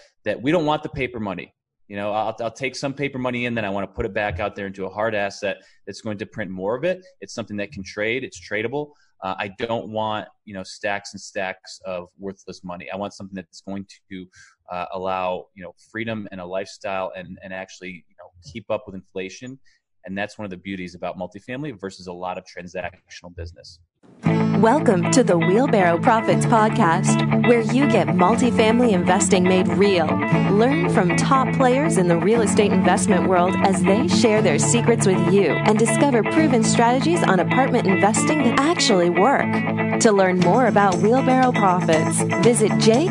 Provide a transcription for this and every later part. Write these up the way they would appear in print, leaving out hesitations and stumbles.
that we don't want the paper money. You know, I'll take some paper money in, then I want to put it back out there into a hard asset that's going to print more of it. It's something that can trade. It's tradable. I don't want, you know, stacks and stacks of worthless money. I want something that's going to allow, you know, freedom and a lifestyle and actually, you know, keep up with inflation. And that's one of the beauties about multifamily versus a lot of transactional business. Welcome to the Wheelbarrow Profits Podcast, where you get multifamily investing made real. Learn from top players in the real estate investment world as they share their secrets with you and discover proven strategies on apartment investing that actually work. To learn more about Wheelbarrow Profits, visit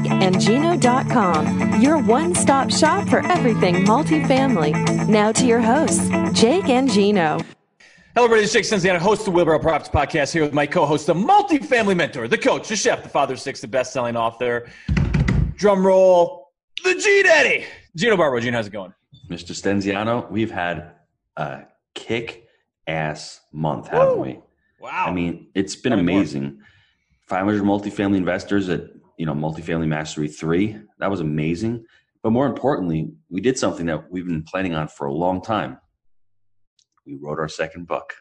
jakeandgino.com, your one-stop shop for everything multifamily. Now to your hosts, Jake and Gino. Hello, everybody. This is Jake Stenziano, host of the Wheelbarrow Profits Podcast, here with my co-host, the multifamily mentor, the coach, the chef, the father of six, the best-selling author. Drum roll, the G-Daddy, Gino Barbo. Gino, how's it going? Mr. Stenziano, we've had a kick-ass month, haven't we? Wow. I mean, it's been amazing. 500 multifamily investors at, you know, Multifamily Mastery 3. That was amazing. But more importantly, we did something that we've been planning on for a long time. We wrote our second book.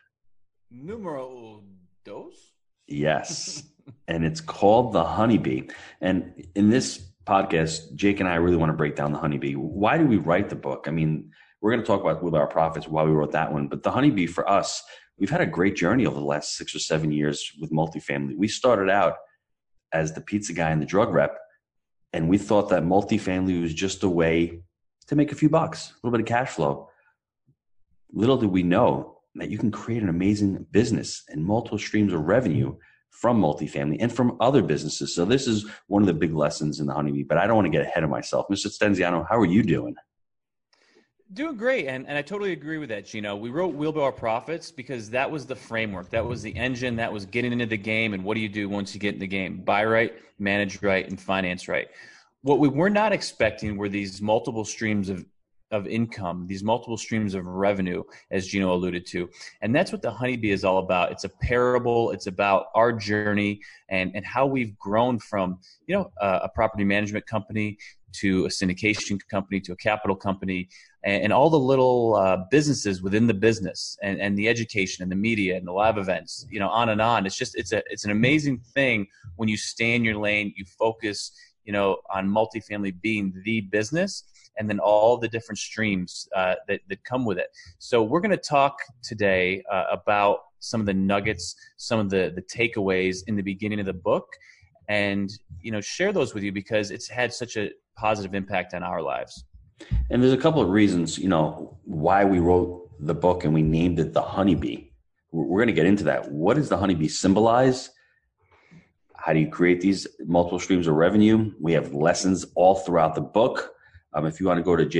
Numero dos? Yes. And it's called The Honeybee. And in this podcast, Jake and I really want to break down The Honeybee. Why did we write the book? I mean, we're going to talk about Wheelbarrow Profits, why we wrote that one. But The Honeybee, for us, we've had a great journey over the last 6 or 7 years with multifamily. We started out as the pizza guy and the drug rep, and we thought that multifamily was just a way to make a few bucks, a little bit of cash flow. Little did we know that you can create an amazing business and multiple streams of revenue from multifamily and from other businesses. So this is one of the big lessons in The Honeybee, but I don't want to get ahead of myself. Mr. Stenziano, how are you doing? Doing great. And I totally agree with that, Gino. We wrote Wheelbarrow Profits because that was the framework. That was the engine. That was getting into the game. And what do you do once you get in the game? Buy right, manage right, and finance right. What we were not expecting were these multiple streams of income, these multiple streams of revenue, as Gino alluded to. And that's what The Honeybee is all about. It's a parable. It's about our journey and how we've grown from, you know, a property management company to a syndication company to a capital company and all the little businesses within the business and the education and the media and the live events, you know, on and on. It's just, it's an amazing thing when you stay in your lane, you focus, you know, on multifamily being the business, and then all the different streams that come with it. So we're going to talk today about some of the nuggets, some of the takeaways in the beginning of the book, and, you know, share those with you because it's had such a positive impact on our lives. And there's a couple of reasons, you know, why we wrote the book and we named it The Honeybee. We're going to get into that. What does the honeybee symbolize? How do you create these multiple streams of revenue? We have lessons all throughout the book. If you want to go to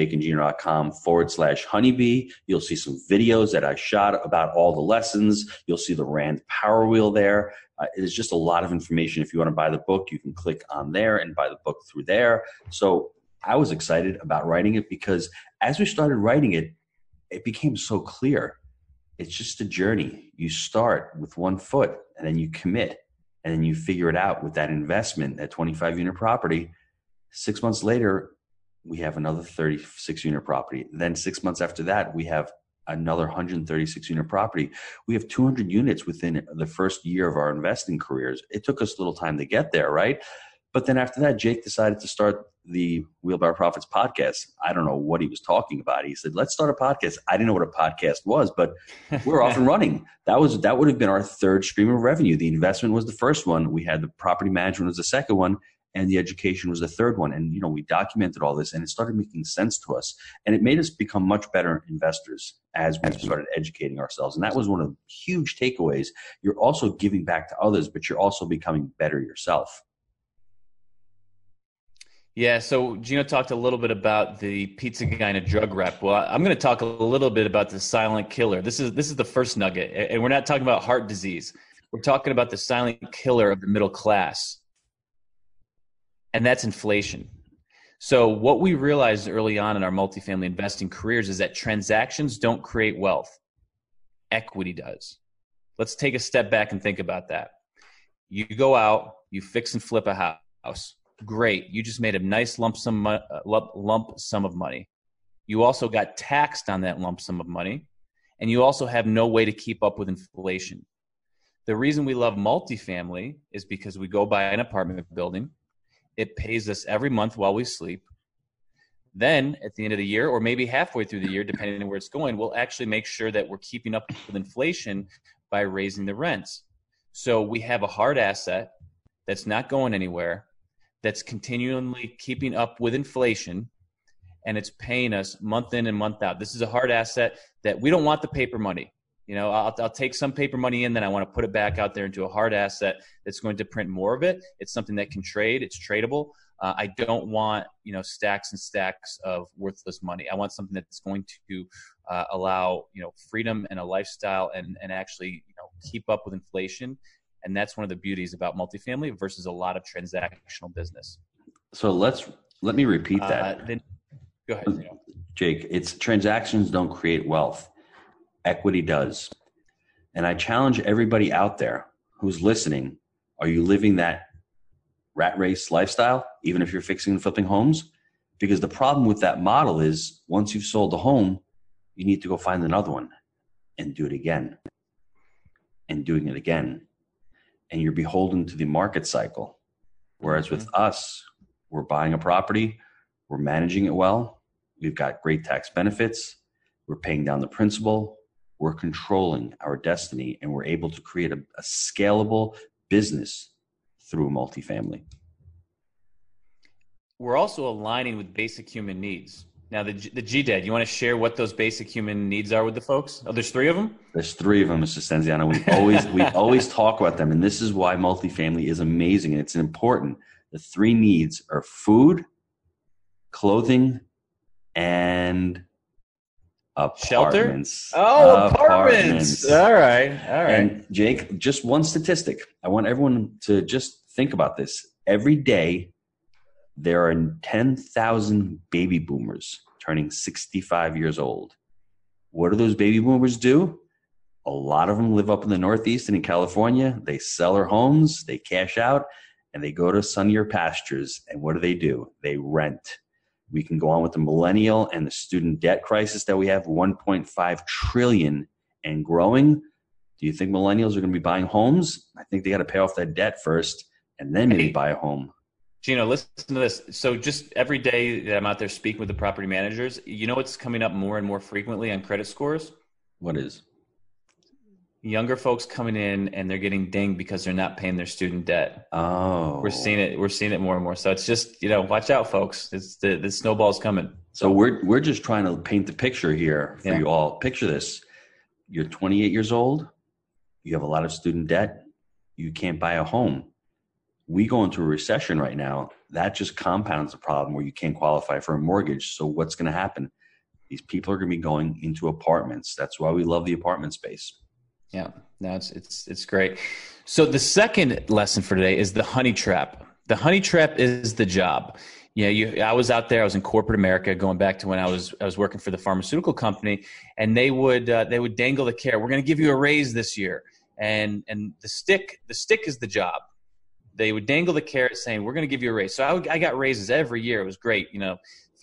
jakeandgino.com/honeybee, you'll see some videos that I shot about all the lessons. You'll see the Rand Power Wheel there. It is just a lot of information. If you want to buy the book, you can click on there and buy the book through there. So I was excited about writing it because as we started writing it, it became so clear. It's just a journey. You start with 1 foot and then you commit and then you figure it out with that investment, that 25-unit property. 6 months later, we have another 36-unit property. Then 6 months after that, we have another 136-unit property. We have 200 units within the first year of our investing careers. It took us a little time to get there, right? But then after that, Jake decided to start the Wheelbarrow Profits podcast. I don't know what he was talking about. He said, let's start a podcast. I didn't know what a podcast was, but we're off and running. That would have been our third stream of revenue. The investment was the first one. We had the property management was the second one. And the education was the third one. And, you know, we documented all this and it started making sense to us. And it made us become much better investors as we started educating ourselves. And that was one of the huge takeaways. You're also giving back to others, but you're also becoming better yourself. Yeah, so Gino talked a little bit about the pizza guy and a drug rep. Well, I'm going to talk a little bit about the silent killer. This is the first nugget. And we're not talking about heart disease. We're talking about the silent killer of the middle class. And that's inflation. So what we realized early on in our multifamily investing careers is that transactions don't create wealth. Equity does. Let's take a step back and think about that. You go out, you fix and flip a house. Great. You just made a nice lump sum of money. You also got taxed on that lump sum of money, and you also have no way to keep up with inflation. The reason we love multifamily is because we go buy an apartment building. It pays us every month while we sleep. Then at the end of the year, or maybe halfway through the year, depending on where it's going, we'll actually make sure that we're keeping up with inflation by raising the rents. So we have a hard asset that's not going anywhere, that's continually keeping up with inflation, and it's paying us month in and month out. This is a hard asset that we don't want the paper money. You know, I'll take some paper money in, then I want to put it back out there into a hard asset that's going to print more of it. It's something that can trade. It's tradable. I don't want, stacks and stacks of worthless money. I want something that's going to allow, freedom and a lifestyle and actually, keep up with inflation. And that's one of the beauties about multifamily versus a lot of transactional business. So let me repeat that. Then go ahead. Jake, it's transactions don't create wealth. Equity does. And I challenge everybody out there who's listening. Are you living that rat race lifestyle, even if you're fixing and flipping homes? Because the problem with that model is once you've sold a home, you need to go find another one and do it again and doing it again. And you're beholden to the market cycle. Whereas with us, we're buying a property, we're managing it well, we've got great tax benefits, we're paying down the principal, we're controlling our destiny, and we're able to create a scalable business through multifamily. We're also aligning with basic human needs. Now, the GDAD, you want to share what those basic human needs are with the folks? Oh, there's 3 of them? There's 3 of them, Mr. Stenziano. We always talk about them, and this is why multifamily is amazing, and it's important. The 3 needs are food, clothing, and apartments. Shelter? Oh, apartments. All right. And Jake, just one statistic. I want everyone to just think about this. Every day, there are 10,000 baby boomers turning 65 years old. What do those baby boomers do? A lot of them live up in the Northeast and in California. They sell their homes, they cash out, and they go to sunnier pastures. And what do? They rent. We can go on with the millennial and the student debt crisis that we have, 1.5 trillion and growing. Do you think millennials are going to be buying homes? I think they got to pay off that debt first and then maybe buy a home. Gino, listen to this. So just every day that I'm out there speaking with the property managers, you know what's coming up more and more frequently on credit scores? What is? Younger folks coming in and they're getting dinged because they're not paying their student debt. Oh, we're seeing it more and more. So it's just, watch out, folks. It's the snowball's coming. So we're just trying to paint the picture here for you all. Picture this. You're 28 years old. You have a lot of student debt. You can't buy a home. We go into a recession right now. That just compounds the problem where you can't qualify for a mortgage. So what's going to happen? These people are going to be going into apartments. That's why we love the apartment space. Yeah, no, it's great. So the second lesson for today is the honey trap. The honey trap is the job. I was out there. I was in corporate America, going back to when I was working for the pharmaceutical company, and they would dangle the carrot. We're going to give you a raise this year, and the stick is the job. They would dangle the carrot, saying we're going to give you a raise. So I got raises every year. It was great, 3%,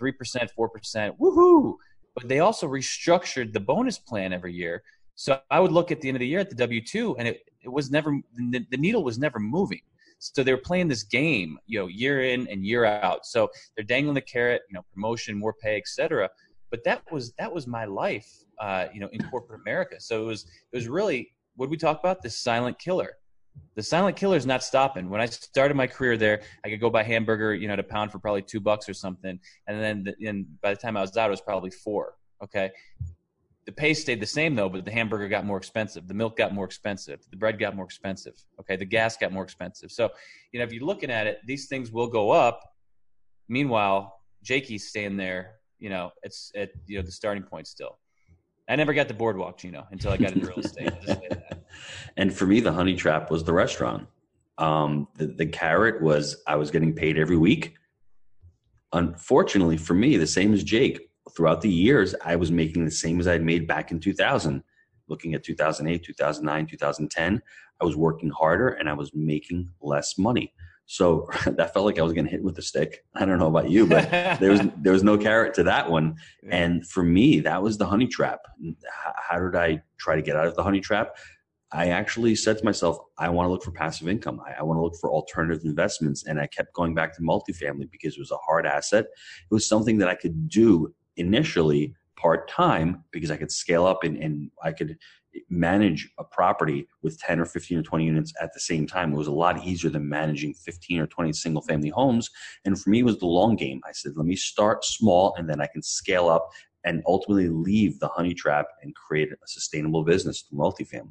4%, woohoo! But they also restructured the bonus plan every year. So I would look at the end of the year at the W-2, and it was never, the needle was never moving. So they were playing this game, year in and year out. So they're dangling the carrot, promotion, more pay, et cetera. But that was my life, in corporate America. So it was really, what did we talk about? The silent killer. The silent killer is not stopping. When I started my career there, I could go buy hamburger, at a pound for probably $2 or something. And then by the time I was out, it was probably $4. Okay. The pay stayed the same though, but the hamburger got more expensive. The milk got more expensive. The bread got more expensive. Okay. The gas got more expensive. So, if you're looking at it, these things will go up. Meanwhile, Jakey's staying there, it's at, the starting point still. I never got the boardwalk, Gino, until I got into real estate. I'll just say that. And for me, the honey trap was the restaurant. The carrot was I was getting paid every week. Unfortunately for me, the same as Jake, throughout the years, I was making the same as I'd made back in 2000. Looking at 2008, 2009, 2010, I was working harder and I was making less money. So that felt like I was getting hit with a stick. I don't know about you, but there was no carrot to that one. Yeah. And for me, that was the honey trap. How did I try to get out of the honey trap? I actually said to myself, I want to look for passive income. I want to look for alternative investments. And I kept going back to multifamily because it was a hard asset. It was something that I could do initially part-time because I could scale up and I could manage a property with 10 or 15 or 20 units at the same time. It was a lot easier than managing 15 or 20 single family homes. And for me, it was the long game. I said, let me start small and then I can scale up and ultimately leave the honey trap and create a sustainable business through multifamily.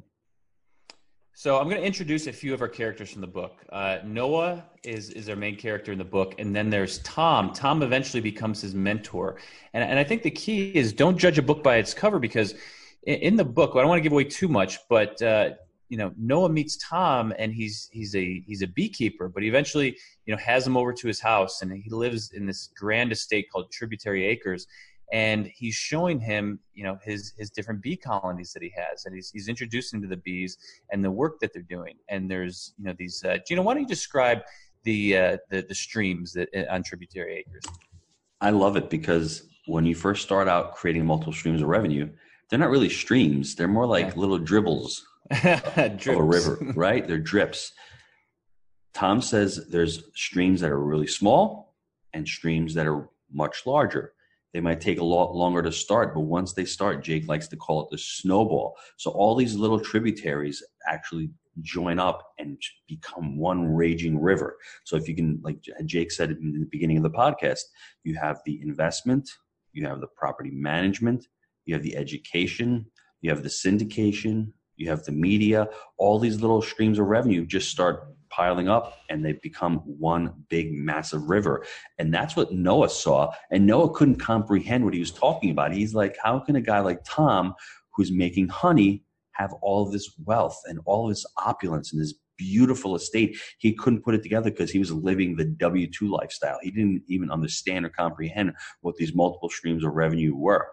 So I'm going to introduce a few of our characters from the book. Noah is our main character in the book. And then there's Tom. Tom eventually becomes his mentor. And I think the key is don't judge a book by its cover, because in the book, I don't want to give away too much, but Noah meets Tom and he's a beekeeper, but he eventually, has him over to his house, and he lives in this grand estate called Tributary Acres. And he's showing him, his different bee colonies that he has, and he's introducing him to the bees and the work that they're doing. And there's, these. Gino, why don't you describe the streams that on Tributary Acres? I love it because when you first start out creating multiple streams of revenue, they're not really streams; they're more like little dribbles of a river, right? They're drips. Tom says there's streams that are really small and streams that are much larger. They might take a lot longer to start, but once they start, Jake likes to call it the snowball. So all these little tributaries actually join up and become one raging river. So if you can, like Jake said in the beginning of the podcast, you have the investment, you have the property management, you have the education, you have the syndication, you have the media. All these little streams of revenue just start piling up and they become one big massive river. And that's what Noah saw. And Noah couldn't comprehend what he was talking about. He's like, how can a guy like Tom, who's making honey, have all of this wealth and all of this opulence and this beautiful estate? He couldn't put it together because he was living the W-2 lifestyle. He didn't even understand or comprehend what these multiple streams of revenue were.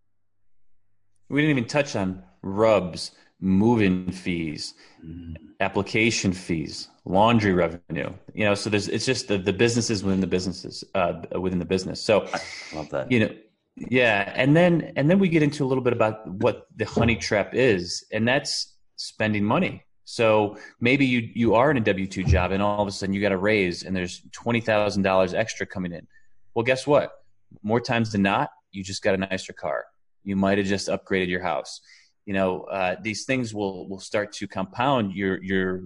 We didn't even touch on rubs, move-in fees, application fees, laundry revenue. So it's just the businesses within the businesses within the business. So I love that. Yeah, and then we get into a little bit about what the honey trap is, and that's spending money. So maybe you are in a W-2 job, and all of a sudden you got a raise, and there's $20,000 extra coming in. Well, guess what? More times than not, you just got a nicer car. You might have just upgraded your house. These things will start to compound your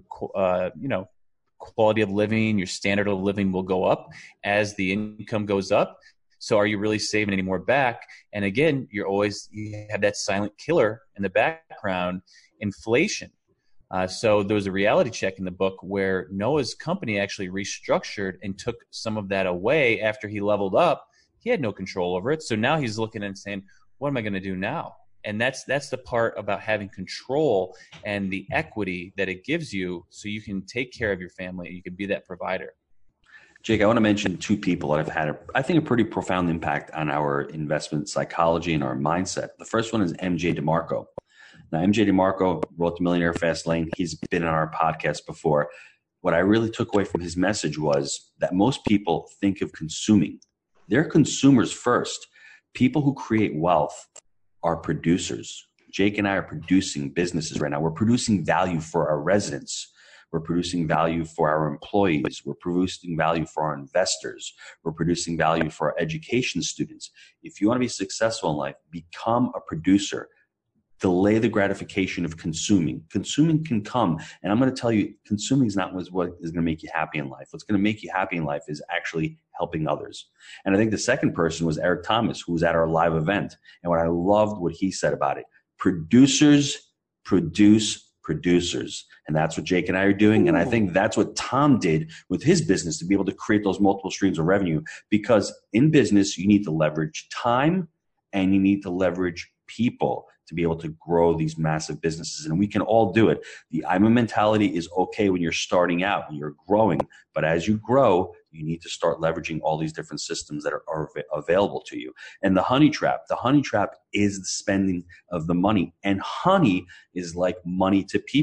quality of living. Your standard of living will go up as the income goes up. So are you really saving any more back? And again, you have that silent killer in the background, inflation. So there was a reality check in the book where Noah's company actually restructured and took some of that away after he leveled up. He had no control over it. So now he's looking and saying, what am I going to do now? And that's the part about having control and the equity that it gives you so you can take care of your family. You can be that provider. Jake, I want to mention two people that have had, I think, a pretty profound impact on our investment psychology and our mindset. The first one is MJ DeMarco. Now, MJ DeMarco wrote The Millionaire Fast Lane. He's been on our podcast before. What I really took away from his message was that most people think of consuming. They're consumers first. People who create wealth are producers. Jake and I are producing businesses right now. We're producing value for our residents. We're producing value for our employees. We're producing value for our investors. We're producing value for our education students. If you want to be successful in life, become a producer. Delay the gratification of consuming. Consuming can come. And I'm going to tell you, consuming is not what is going to make you happy in life. What's going to make you happy in life is actually helping others. And I think the second person was Eric Thomas, who was at our live event. And what I loved what he said about it, producers produce producers. And that's what Jake and I are doing. And I think that's what Tom did with his business to be able to create those multiple streams of revenue. Because in business, you need to leverage time and you need to leverage people to be able to grow these massive businesses. And we can all do it. The IMA mentality is okay when you're starting out, when you're growing. But as you grow, you need to start leveraging all these different systems that are available to you. And the honey trap is the spending of the money. And honey is like money to people.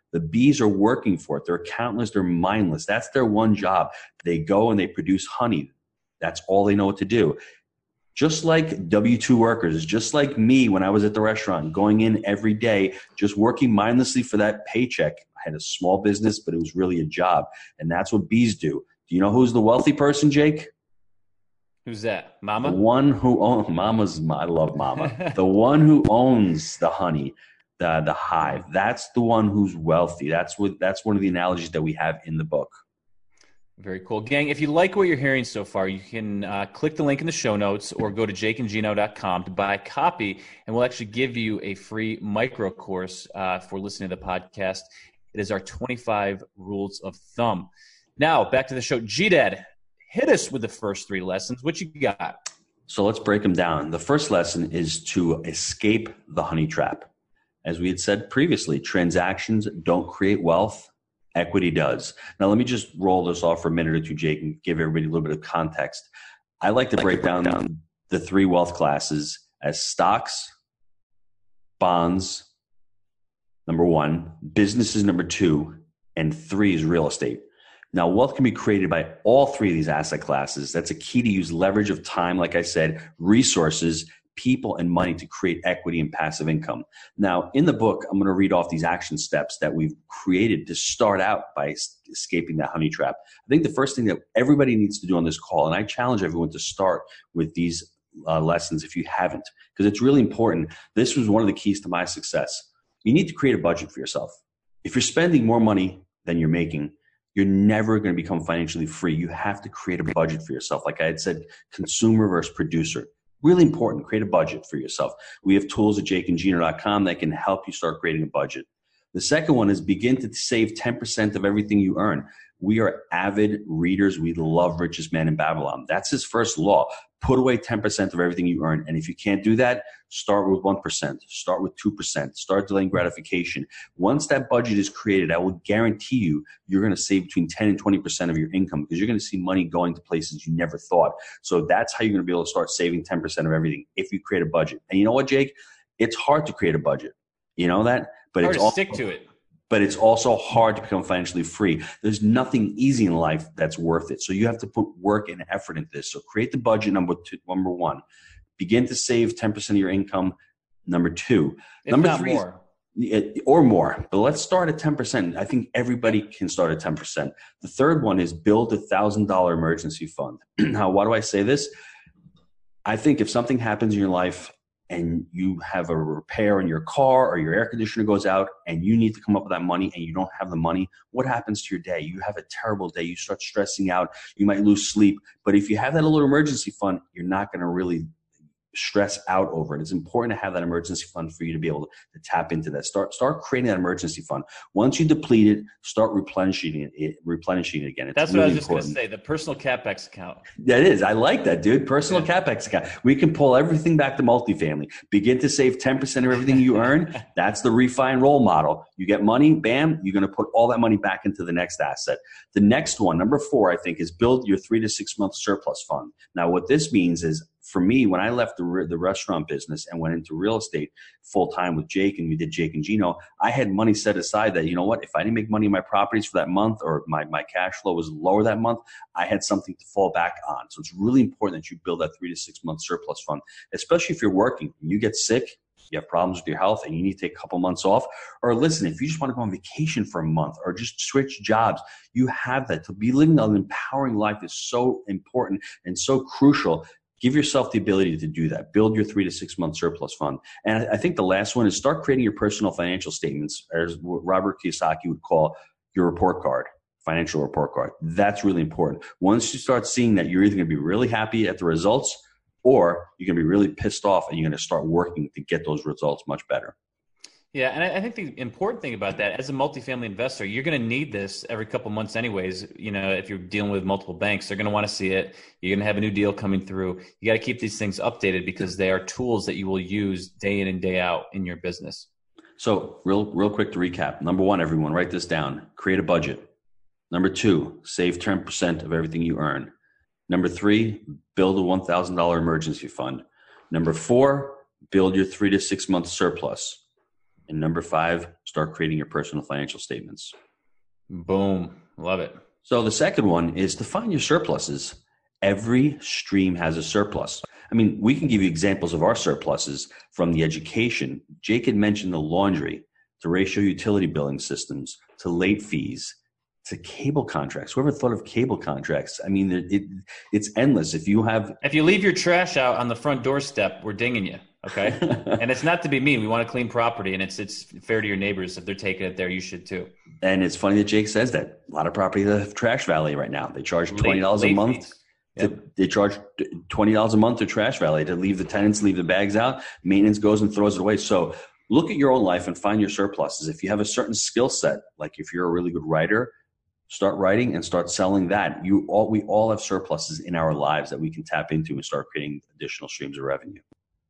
The bees are working for it. They're countless. They're mindless. That's their one job. They go and they produce honey. That's all they know what to do. Just like W-2 workers, just like me when I was at the restaurant, going in every day, just working mindlessly for that paycheck. I had a small business, but it was really a job. And that's what bees do. Do you know who's the wealthy person, Jake? Who's that? Mama? The one who owns, I love Mama. The one who owns the honey, the hive. That's the one who's wealthy. That's one of the analogies that we have in the book. Very cool. Gang, if you like what you're hearing so far, you can click the link in the show notes or go to jakeandgino.com to buy a copy, and we'll actually give you a free micro course for listening to the podcast. It is our 25 Rules of Thumb. Now, back to the show. G-Dad, hit us with the first 3 lessons. What you got? So let's break them down. The first lesson is to escape the honey trap. As we had said previously, transactions don't create wealth. Equity does. Now, let me just roll this off for a minute or two, Jake, and give everybody a little bit of context. I like to break down the 3 wealth classes as stocks, bonds, number 1, businesses, number 2, and 3 is real estate. Now, wealth can be created by all 3 of these asset classes. That's a key to use leverage of time, like I said, resources, people, and money to create equity and passive income. Now, in the book, I'm going to read off these action steps that we've created to start out by escaping that honey trap. I think the first thing that everybody needs to do on this call, and I challenge everyone to start with these lessons if you haven't, because it's really important. This was one of the keys to my success. You need to create a budget for yourself. If you're spending more money than you're making, you're never going to become financially free. You have to create a budget for yourself. Like I had said, consumer versus producer. Really important. Create a budget for yourself. We have tools at jakeandgino.com that can help you start creating a budget. The second one is begin to save 10% of everything you earn. We are avid readers. We love Richest Man in Babylon. That's his first law. Put away 10% of everything you earn. And if you can't do that, start with 1%, start with 2%, start delaying gratification. Once that budget is created, I will guarantee you, you're going to save between 10 and 20% of your income because you're going to see money going to places you never thought. So that's how you're going to be able to start saving 10% of everything if you create a budget. And you know what, Jake? It's hard to create a budget. You know that? But hard it's to stick to it. But it's also hard to become financially free. There's nothing easy in life that's worth it. So you have to put work and effort into this. So create the budget, number 1. Begin to save 10% of your income, number 2. If number not 3 more. Or more. But let's start at 10%. I think everybody can start at 10%. The third one is build a $1,000 emergency fund. Now, why do I say this? I think if something happens in your life, and you have a repair in your car or your air conditioner goes out and you need to come up with that money and you don't have the money, what happens to your day? You have a terrible day. You start stressing out. You might lose sleep. But if you have that little emergency fund, you're not going to really stress out over it. It's important to have that emergency fund for you to be able to tap into that. Start creating that emergency fund. Once you deplete it, start replenishing it again. It's That's really what I was just going to important. say, the personal CapEx account. That is. I like that, dude. Personal CapEx account. We can pull everything back to multifamily. Begin to save 10% of everything you earn. That's the refi and roll model. You get money, bam, you're going to put all that money back into the next asset. The next one, number 4, I think, is build your 3 to 6 month surplus fund. Now, what this means is, for me, when I left the restaurant business and went into real estate full time with Jake, and we did Jake and Gino, I had money set aside that, you know what, if I didn't make money in my properties for that month, or my cash flow was lower that month, I had something to fall back on. So it's really important that you build that 3 to 6 month surplus fund, especially if you're working and you get sick, you have problems with your health and you need to take a couple months off. Or listen, if you just want to go on vacation for a month or just switch jobs, you have that. To be living an empowering life is so important and so crucial. Give yourself the ability to do that. Build your 3 to 6 month surplus fund. And I think the last one is start creating your personal financial statements, as what Robert Kiyosaki would call your report card, financial report card. That's really important. Once you start seeing that, you're either going to be really happy at the results, or you're going to be really pissed off and you're going to start working to get those results much better. Yeah, and I think the important thing about that, as a multifamily investor, you're going to need this every couple months anyways. You know, if you're dealing with multiple banks, they're going to want to see it. You're going to have a new deal coming through. You got to keep these things updated because they are tools that you will use day in and day out in your business. So real quick to recap. Number 1, everyone, write this down. Create a budget. Number 2, save 10% of everything you earn. Number 3, build a $1,000 emergency fund. Number 4, build your 3 to 6 month surplus. And number 5, start creating your personal financial statements. Boom. Love it. So the second one is to find your surpluses. Every stream has a surplus. I mean, we can give you examples of our surpluses from the education. Jake had mentioned the laundry, to ratio utility billing systems, to late fees, to cable contracts. Whoever thought of cable contracts? I mean, it's endless. If you leave your trash out on the front doorstep, we're dinging you. Okay. And it's not to be mean. We want to clean property, and it's fair to your neighbors. If they're taking it there, you should too. And it's funny that Jake says that. A lot of properties have trash valet right now. They charge $20 a month. Yep. They charge $20 a month to trash valet to leave the tenants, leave the bags out. Maintenance goes and throws it away. So look at your own life and find your surpluses. If you have a certain skill set, like if you're a really good writer, start writing and start selling that. We all have surpluses in our lives that we can tap into and start creating additional streams of revenue.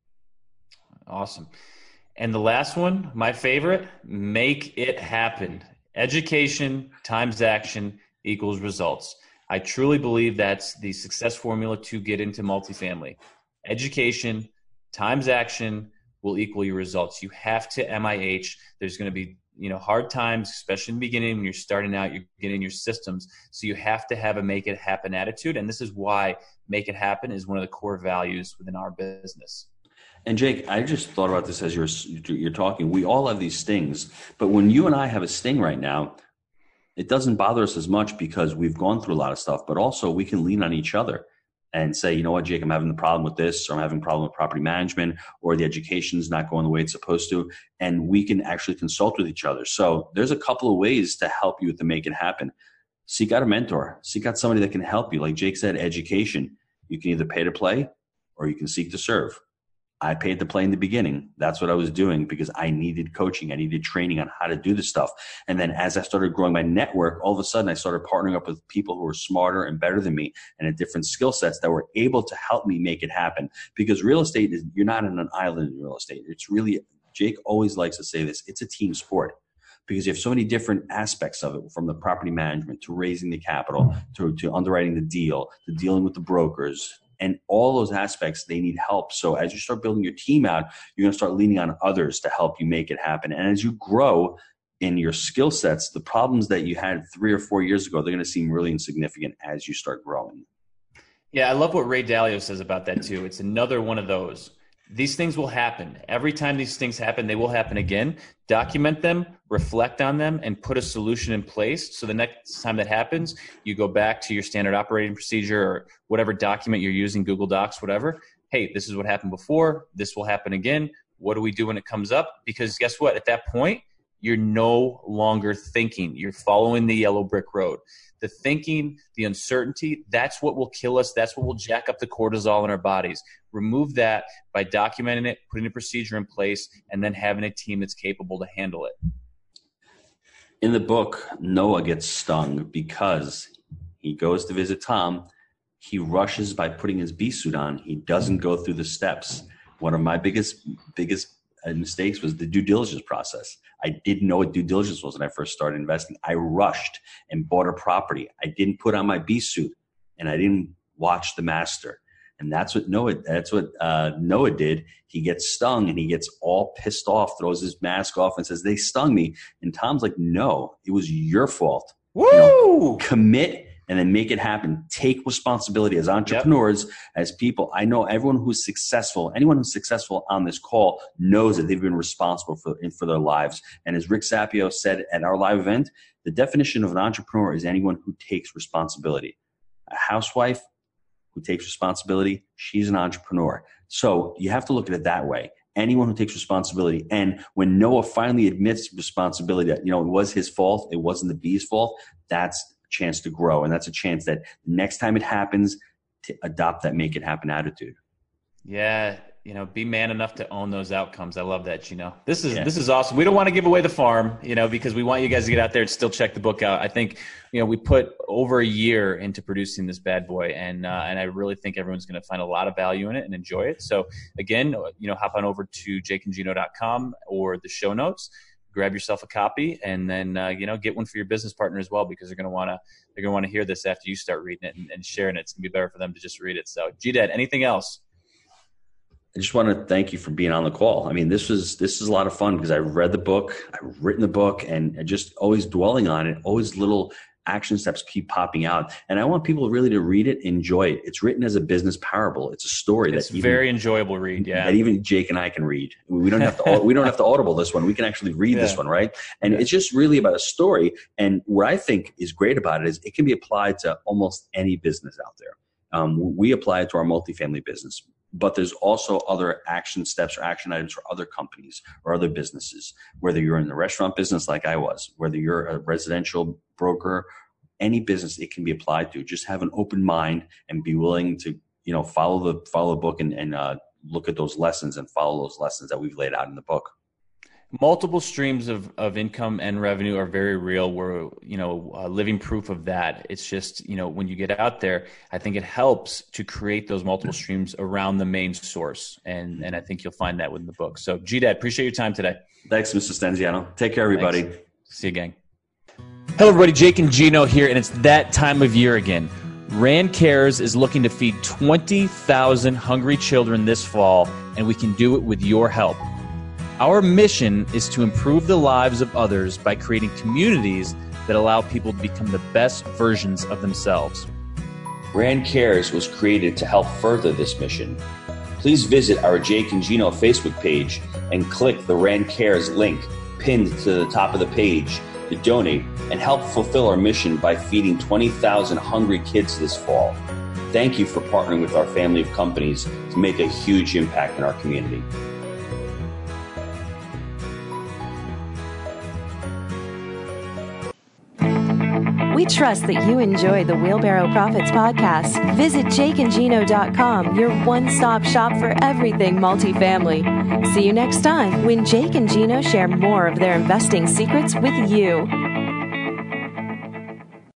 Awesome. And the last one, my favorite, make it happen. Education times action equals results. I truly believe that's the success formula to get into multifamily. Education times action will equal your results. You have to MIH. There's going to be, hard times, especially in the beginning when you're starting out, you're getting your systems. So you have to have a make it happen attitude. And this is why make it happen is one of the core values within our business. And Jake, I just thought about this as you're talking. We all have these stings, but when you and I have a sting right now, it doesn't bother us as much because we've gone through a lot of stuff, but also we can lean on each other and say, you know what, Jake, I'm having a problem with this, or I'm having a problem with property management, or the education's not going the way it's supposed to. And we can actually consult with each other. So there's a couple of ways to help you to make it happen. Seek out a mentor, seek out somebody that can help you. Like Jake said, education, you can either pay to play or you can seek to serve. I paid to play in the beginning. That's what I was doing because I needed coaching. I needed training on how to do this stuff. And then as I started growing my network, all of a sudden I started partnering up with people who were smarter and better than me and had different skill sets that were able to help me make it happen. Because real estate you're not in an island in real estate. It's really, Jake always likes to say this, it's a team sport. Because you have so many different aspects of it, from the property management to raising the capital, to underwriting the deal, to dealing with the brokers. And all those aspects, they need help. So as you start building your team out, you're going to start leaning on others to help you make it happen. And as you grow in your skill sets, the problems that you had 3 or 4 years ago, they're going to seem really insignificant as you start growing. Yeah, I love what Ray Dalio says about that too. It's another one of those. These things will happen. Every time these things happen, they will happen again. Document them, reflect on them, and put a solution in place. So the next time that happens, you go back to your standard operating procedure or whatever document you're using, Google Docs, whatever. Hey, this is what happened before. This will happen again. What do we do when it comes up? Because guess what? At that point, you're no longer thinking. You're following the yellow brick road. The thinking, the uncertainty, that's what will kill us. That's what will jack up the cortisol in our bodies. Remove that by documenting it, putting a procedure in place, and then having a team that's capable to handle it. In the book, Noah gets stung because he goes to visit Tom. He rushes by putting his bee suit on. He doesn't go through the steps. One of my biggest mistakes was the due diligence process. I didn't know what due diligence was when I first started investing. I rushed and bought a property. I didn't put on my bee suit, and I didn't watch the master. And that's what Noah did. He gets stung and he gets all pissed off, throws his mask off and says, "They stung me." And Tom's like, "No, it was your fault." Woo! Commit and then make it happen. Take responsibility as entrepreneurs, as people. I know anyone who's successful on this call knows that they've been responsible for their lives. And as Rick Sapio said at our live event, the definition of an entrepreneur is anyone who takes responsibility. A housewife who takes responsibility, she's an entrepreneur. So you have to look at it that way. Anyone who takes responsibility. And when Noah finally admits responsibility that, it was his fault, it wasn't the bee's fault, that's chance to grow. And that's a chance that next time it happens to adopt that make it happen attitude. Yeah. Be man enough to own those outcomes. I love that. This is awesome. We don't want to give away the farm, because we want you guys to get out there and still check the book out. I think, we put over a year into producing this bad boy, and I really think everyone's going to find a lot of value in it and enjoy it. So again, hop on over to jakeandgino.com or the show notes. Grab yourself a copy, and then get one for your business partner as well, because they're going to want to hear this after you start reading it and sharing it. It's going to be better for them to just read it. So, G-Dad, anything else? I just want to thank you for being on the call. I mean, this is a lot of fun because I read the book, I've written the book, and just always dwelling on it, always little action steps keep popping out. And I want people really to read it, enjoy it. It's written as a business parable. It's a story it's very enjoyable read. Yeah, that even Jake and I can read. We don't have to audible this one. We can actually read this one, right? And it's just really about a story. And what I think is great about it is it can be applied to almost any business out there. We apply it to our multifamily business. But there's also other action steps or action items for other companies or other businesses, whether you're in the restaurant business like I was, whether you're a residential broker, any business it can be applied to. Just have an open mind and be willing to, follow the book and look at those lessons and follow those lessons that we've laid out in the book. Multiple streams of income and revenue are very real. We're, living proof of that. It's just, when you get out there, I think it helps to create those multiple streams around the main source. And I think you'll find that within the book. So GDad, appreciate your time today. Thanks, Mr. Stenziano. Take care, everybody. Thanks. See you, gang. Hello, everybody. Jake and Gino here, and it's that time of year again. Rand Cares is looking to feed 20,000 hungry children this fall, and we can do it with your help. Our mission is to improve the lives of others by creating communities that allow people to become the best versions of themselves. Rand Cares was created to help further this mission. Please visit our Jake and Gino Facebook page and click the Rand Cares link pinned to the top of the page to donate and help fulfill our mission by feeding 20,000 hungry kids this fall. Thank you for partnering with our family of companies to make a huge impact in our community. We trust that you enjoy the Wheelbarrow Profits podcast. Visit jakeandgino.com, your one-stop shop for everything multifamily. See you next time when Jake and Gino share more of their investing secrets with you.